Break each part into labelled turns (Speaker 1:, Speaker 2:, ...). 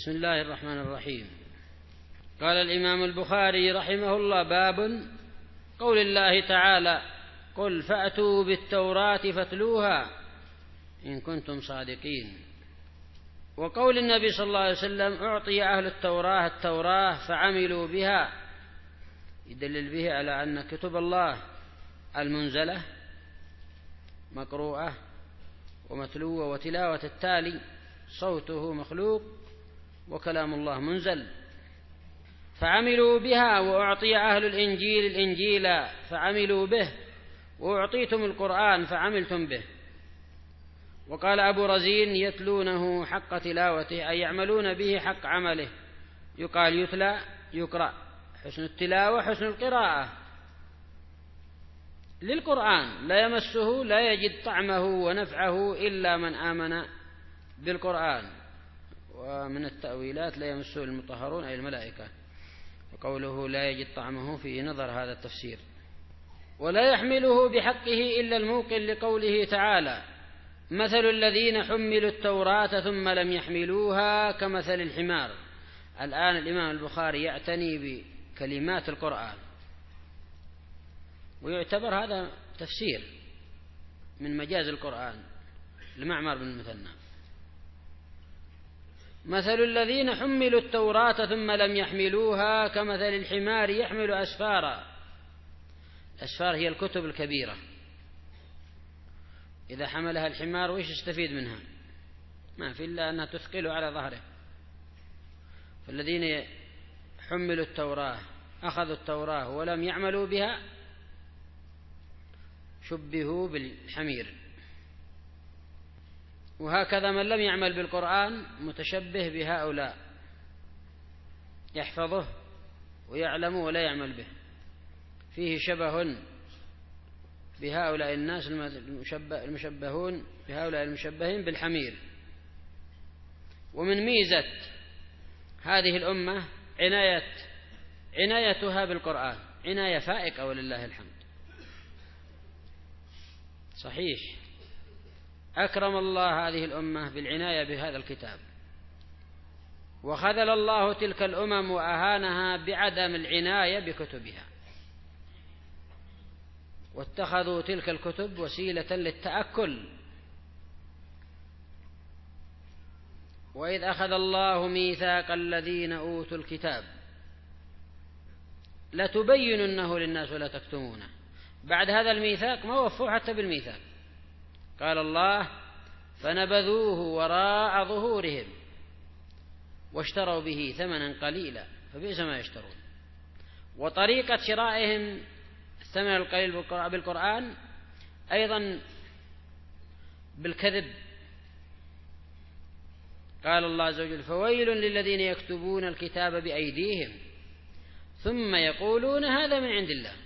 Speaker 1: بسم الله الرحمن الرحيم. قال الإمام البخاري رحمه الله: باب قول الله تعالى: قل فأتوا بالتوراة فاتلوها إن كنتم صادقين. وقول النبي صلى الله عليه وسلم: أعطي أهل التوراة فعملوا بها، يدلل به على أن كتب الله المنزلة مقروءة ومتلوة، وتلاوة التالي صوته مخلوق وكلام الله منزل. فعملوا بها. وأعطي أهل الإنجيل فعملوا به، وأعطيتم القرآن فعملتم به. وقال أبو رزين: يتلونه حق تلاوته، أي يعملون به حق عمله. يقال يتلى يقرأ، حسن التلاوة حسن القراءة للقرآن، لا يمسه لا يجد طعمه ونفعه إلا من آمن بالقرآن. ومن التأويلات لا يمسه المطهرون أي الملائكة، وقوله لا يجد طعمه في نظر هذا التفسير. ولا يحمله بحقه إلا الموقن، لقوله تعالى: مثل الذين حملوا التوراة ثم لم يحملوها كمثل الحمار. الآن الإمام البخاري يعتني بكلمات القرآن، ويعتبر هذا تفسير من مجاز القرآن لمعمر بن المثنى. مثل الذين حملوا التوراة ثم لم يحملوها كمثل الحمار يحمل أسفارا. الأسفار هي الكتب الكبيرة، إذا حملها الحمار وإيش يستفيد منها؟ ما في إلا أنها تثقل على ظهره. فالذين حملوا التوراة أخذوا التوراة ولم يعملوا بها شبهوا بالحمير. وهكذا من لم يعمل بالقرآن متشبه بهؤلاء، يحفظه ويعلم ولا يعمل به، فيه شبه بهؤلاء الناس المشبهون بهؤلاء المشبهين بالحمير. ومن ميزة هذه الأمة عنايتها بالقرآن، عناية فائقة ولله الحمد. صحيح أكرم الله هذه الأمة بالعناية بهذا الكتاب، وخذل الله تلك الأمم وأهانها بعدم العناية بكتبها، واتخذوا تلك الكتب وسيلة للتأكل. وإذ أخذ الله ميثاق الذين أوتوا الكتاب لتبيننه للناس ولا تكتمونه. بعد هذا الميثاق ما وفوا حتى بالميثاق. قال الله: فنبذوه وراء ظهورهم واشتروا به ثمنا قليلا فبئس ما يشترون. وطريقة شرائهم الثمن القليل بالقرآن أيضا بالكذب. قال الله عز وجل: فويل للذين يكتبون الكتاب بأيديهم ثم يقولون هذا من عند الله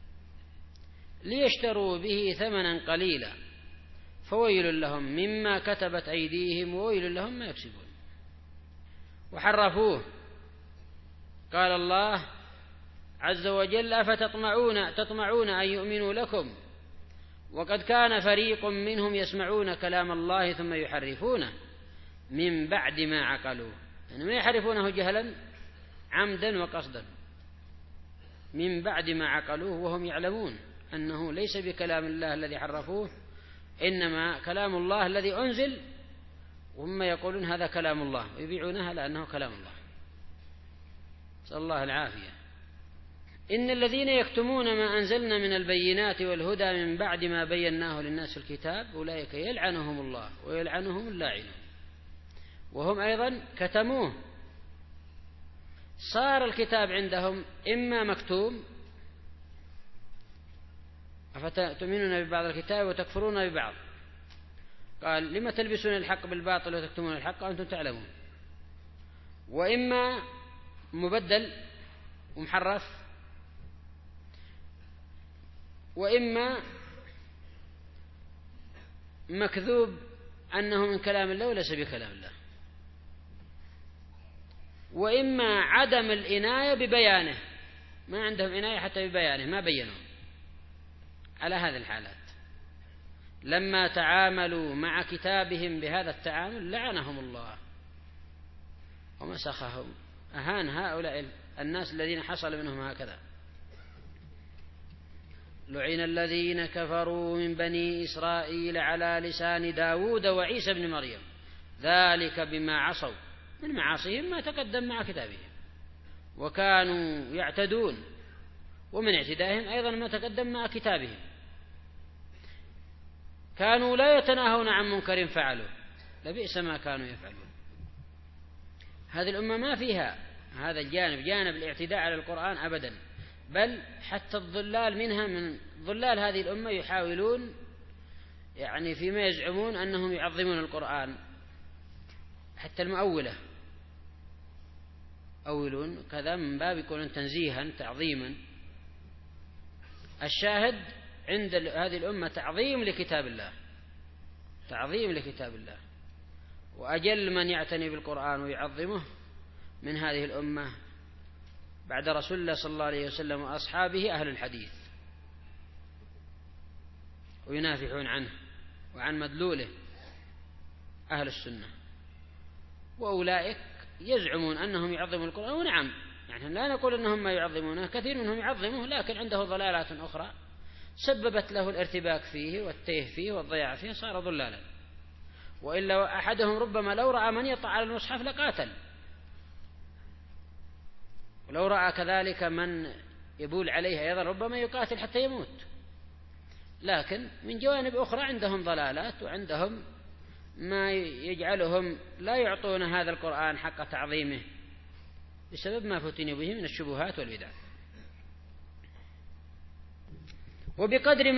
Speaker 1: ليشتروا به ثمنا قليلا فويل لهم مما كتبت أيديهم وويل لهم ما يكسبون. وحرفوه. قال الله عز وجل: أفتطمعون أن يؤمنوا لكم وقد كان فريق منهم يسمعون كلام الله ثم يحرفونه من بعد ما عقلوه. يعني ما يحرفونه جهلا عمدا وقصدا، من بعد ما عقلوه وهم يعلمون أنه ليس بكلام الله الذي حرفوه، إنما كلام الله الذي أنزل، وهم يقولون هذا كلام الله ويبيعونها لأنه كلام الله. نسأل الله العافية. إن الذين يكتمون ما أنزلنا من البينات والهدى من بعد ما بيناه للناس في الكتاب أولئك يلعنهم الله ويلعنهم اللاعنون. وهم أيضا كتموه، صار الكتاب عندهم إما مكتوم: أفتؤمنون ببعض الكتاب وتكفرون ببعض. قال: لما تلبسون الحق بالباطل وتكتمون الحق وأنتم تعلمون. وإما مبدل ومحرف، وإما مكذوب أنه من كلام الله وليس بكلام الله، وإما عدم العناية ببيانه، ما عندهم عناية حتى ببيانه، ما بينوا. على هذه الحالات لما تعاملوا مع كتابهم بهذا التعامل لعنهم الله. وما مسخهم، أهان هؤلاء الناس الذين حصل منهم هكذا. لعن الذين كفروا من بني إسرائيل على لسان داود وعيسى بن مريم ذلك بما عصوا، من معاصيهم ما تقدم مع كتابهم، وكانوا يعتدون، ومن اعتدائهم أيضا ما تقدم مع كتابهم، كانوا لا يتناهون عن منكر فعلوا، لبئس ما كانوا يفعلون. هذه الأمة ما فيها هذا الجانب، جانب الاعتداء على القرآن أبدا، بل حتى الضلال منها، من ضلال هذه الأمة يحاولون يعني فيما يزعمون أنهم يعظمون القرآن، حتى المؤولة أولون كذا من باب يكون تنزيها تعظيما. الشاهد عند هذه الأمة تعظيم لكتاب الله، تعظيم لكتاب الله، وأجل من يعتني بالقرآن ويعظمه من هذه الأمة بعد رسول الله صلى الله عليه وسلم وأصحابه أهل الحديث، وينافحون عنه وعن مدلوله أهل السنة. وأولئك يزعمون أنهم يعظمون القرآن، ونعم يعني لا نقول أنهم ما يعظمونه، كثير منهم يعظمه، لكن عنده ضلالات أخرى سببت له الارتباك فيه والتيه فيه والضياع فيه، صار ضلالا. وإلا أحدهم ربما لو رأى من يطع على المصحف لقاتل، ولو رأى كذلك من يبول عليه أيضا ربما يقاتل حتى يموت. لكن من جوانب أخرى عندهم ضلالات، وعندهم ما يجعلهم لا يعطون هذا القرآن حق تعظيمه بسبب ما فتنوا به من الشبهات والبدع. وبقدر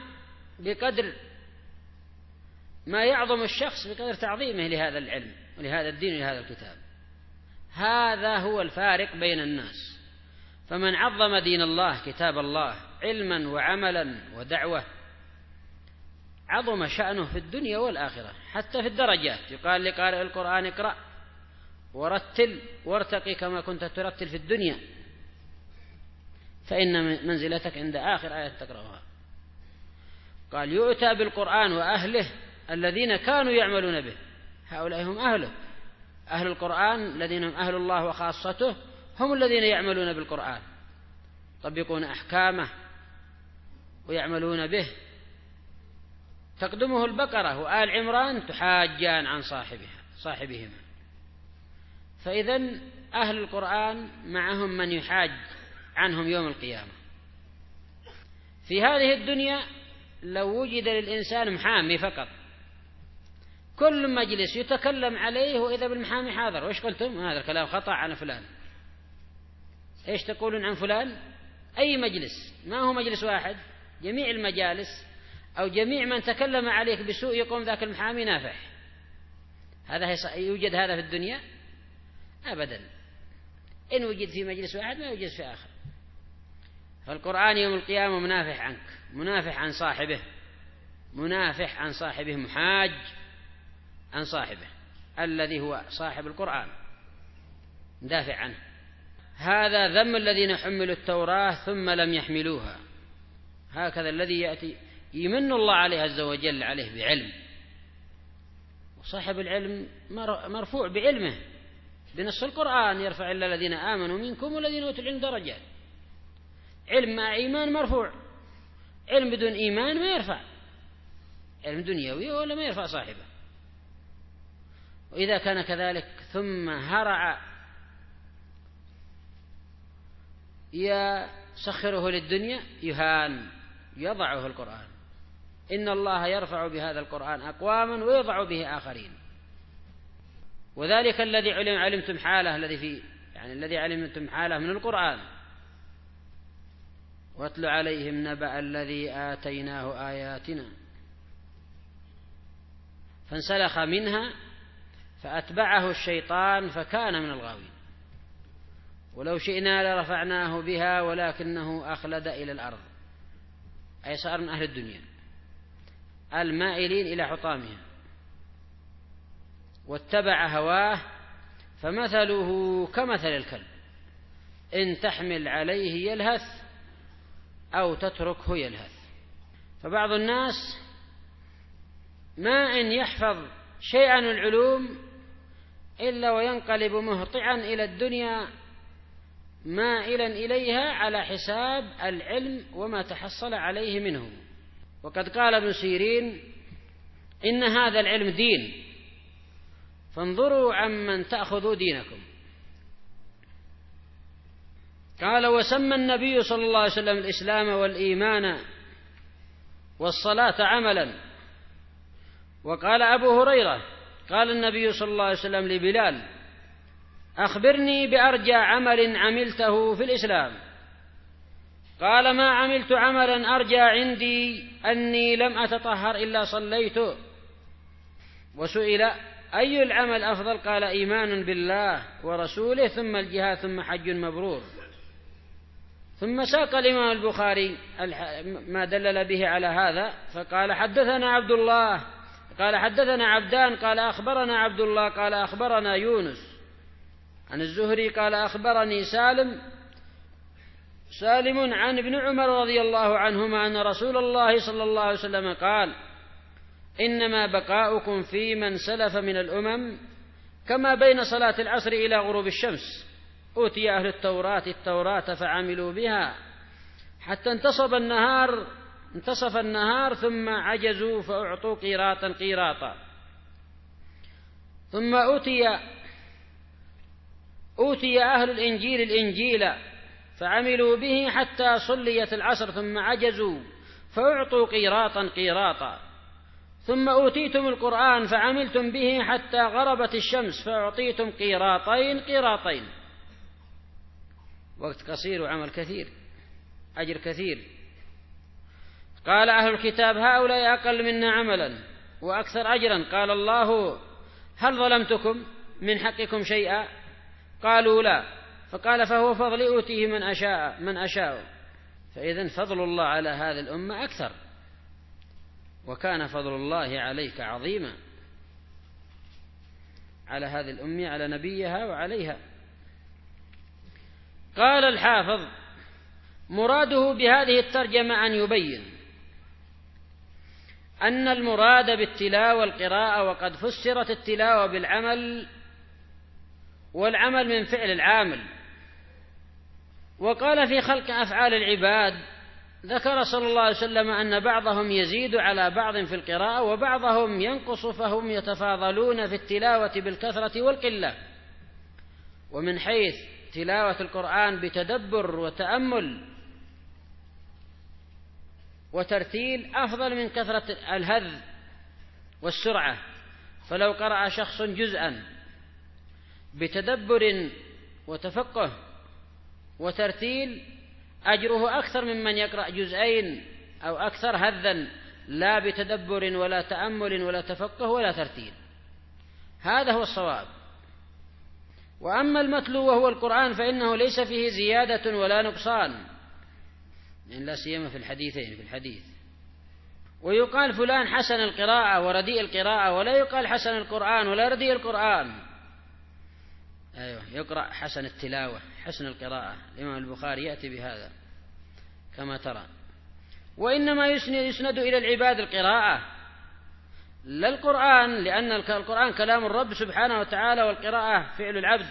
Speaker 1: ما يعظم الشخص بقدر تعظيمه لهذا العلم ولهذا الدين ولهذا الكتاب. هذا هو الفارق بين الناس. فمن عظم دين الله كتاب الله علما وعملا ودعوة عظم شأنه في الدنيا والآخرة، حتى في الدرجات يقال لقارئ القرآن اقرأ ورتل وارتقي كما كنت ترتل في الدنيا، فإن منزلتك عند آخر آية تقرأها. قال يؤتى بالقرآن وأهله الذين كانوا يعملون به، هؤلاء هم أهله، أهل القرآن الذين هم أهل الله وخاصته، هم الذين يعملون بالقرآن، يطبقون أحكامه ويعملون به. تقدمه البقرة وآل عمران تحاجان عن صاحبهما. فإذن أهل القرآن معهم من يحاج عنهم يوم القيامة. في هذه الدنيا لو وجد للإنسان محامي فقط، كل مجلس يتكلم عليه وإذا بالمحامي حاضر، وإيش قلتم؟ هذا الكلام خطأ عن فلان، إيش تقولون عن فلان؟ أي مجلس، ما هو مجلس واحد، جميع المجالس أو جميع من تكلم عليك بسوء يقوم ذاك المحامي نافح. هذا يوجد هذا في الدنيا؟ أبدا. إن وجد في مجلس واحد ما يوجد في آخر. فالقرآن يوم القيامة منافح عنك، منافح عن صاحبه، منافح عن صاحبه، محاج عن صاحبه الذي هو صاحب القرآن، دافع عنه. هذا ذم الذين حملوا التوراة ثم لم يحملوها. هكذا الذي يأتي يمن الله عليه عز وجل عليه بعلم، وصاحب العلم مرفوع بعلمه بنص القرآن، يرفع إلا الذين آمنوا منكم والذين أوتوا العلم درجات. علم مع إيمان مرفوع، علم بدون إيمان ما يرفع، علم دنيوي ولا ما يرفع صاحبه. وإذا كان كذلك ثم هرع يسخره للدنيا يهان، يضعه القرآن. إن الله يرفع بهذا القرآن أقواما ويضع به آخرين. وذلك الذي علمتم حاله، الذي علمتم حاله من القرآن. واتل عليهم نبأ الذي آتيناه آياتنا فانسلخ منها فأتبعه الشيطان فكان من الغاوين. ولو شئنا لرفعناه بها ولكنه أخلد إلى الأرض، أي صار من أهل الدنيا المائلين إلى حطامها، واتبع هواه فمثله كمثل الكلب إن تحمل عليه يلهث أو تتركه يلهث. فبعض الناس ما إن يحفظ شيئا من العلوم إلا وينقلب مهطعا إلى الدنيا مائلا إليها على حساب العلم وما تحصل عليه منه. وقد قال ابن سيرين: إن هذا العلم دين، فانظروا عمن تأخذوا دينكم. قال: وسمى النبي صلى الله عليه وسلم الإسلام والإيمان والصلاة عملا. وقال أبو هريرة: قال النبي صلى الله عليه وسلم لبلال: أخبرني بأرجى عمل عملته في الإسلام. قال: ما عملت عملا أرجى عندي أني لم أتطهر إلا صليت. وسئل: أي العمل أفضل؟ قال: إيمان بالله ورسوله، ثم الجهاد، ثم حج مبرور. ثم ساق الإمام البخاري ما دلل به على هذا، فقال: حدثنا عبد الله، قال: حدثنا عبدان، قال: أخبرنا عبد الله، قال: أخبرنا يونس عن الزهري، قال: أخبرني سالم عن ابن عمر رضي الله عنهما أن رسول الله صلى الله عليه وسلم قال: إنما بقاؤكم في من سلف من الأمم كما بين صلاة العصر إلى غروب الشمس. أوتي أهل التوراة فعملوا بها حتى انتصف النهار ثم عجزوا فأعطوا قيراطا. ثم أوتي أهل الإنجيل فعملوا به حتى صليت العصر ثم عجزوا فأعطوا قيراطا. ثم أوتيتم القرآن فعملتم به حتى غربت الشمس فأعطيتم قيراطين. وقت قصير وعمل كثير، أجر كثير. قال أهل الكتاب: هؤلاء أقل منا عملا وأكثر أجرا. قال الله: هل ظلمتكم من حقكم شيئا؟ قالوا: لا. فقال: فهو فضلي أوتيه من أشاء. فإذن فضل الله على هذه الأمة أكثر، وكان فضل الله عليك عظيما، على هذه الأمة، على نبيها وعليها. قال الحافظ: مراده بهذه الترجمة أن يبين أن المراد بالتلاوة القراءة، وقد فسرت التلاوة بالعمل، والعمل من فعل العامل. وقال في خلق أفعال العباد: ذكر صلى الله عليه وسلم أن بعضهم يزيد على بعض في القراءة وبعضهم ينقص، فهم يتفاضلون في التلاوة بالكثرة والقلة. ومن حيث تلاوة القرآن بتدبر وتأمل وترتيل أفضل من كثرة الهذ والسرعة. فلو قرأ شخص جزءا بتدبر وتفقه وترتيل أجره أكثر ممن يقرأ جزئين أو أكثر هذا لا بتدبر ولا تأمل ولا تفقه ولا ترتيل. هذا هو الصواب. وأما المتلو وهو القرآن فإنه ليس فيه زيادة ولا نقصان، يعني لا سيما في الحديثين. في الحديث ويقال فلان حسن القراءة ورديء القراءة، ولا يقال حسن القرآن ولا رديء القرآن. أيوة، يقرأ حسن التلاوة حسن القراءة. الإمام البخاري يأتي بهذا كما ترى. وإنما يسند إلى العباد القراءة لا القرآن، لأن القرآن كلام الرب سبحانه وتعالى، والقراءة فعل العبد.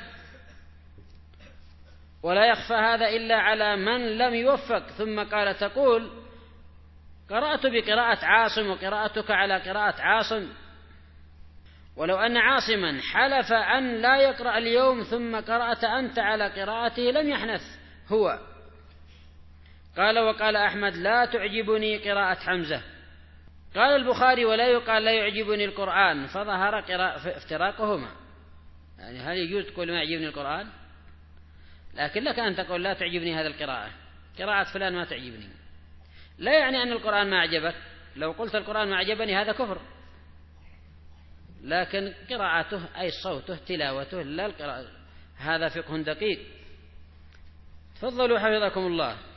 Speaker 1: ولا يخفى هذا إلا على من لم يوفق. ثم قال: تقول قرأت بقراءة عاصم وقراءتك على قراءة عاصم. ولو أن عاصما حلف أن لا يقرأ اليوم ثم قرأت أنت على قراءته لم يحنث هو. قال: وقال أحمد: لا تعجبني قراءة حمزة. قال البخاري: ولا يقال لا يعجبني القرآن، فظهر افتراقهما. يعني هل يجوز تقول ما يعجبني القرآن؟ لكن لك أن تقول لا تعجبني هذه القراءة، قراءة فلان ما تعجبني. لا يعني أن القرآن ما أعجبك. لو قلت القرآن ما أعجبني هذا كفر، لكن قراءته أي صوته تلاوته لا القراءة. هذا فقه دقيق. تفضلوا حفظكم الله.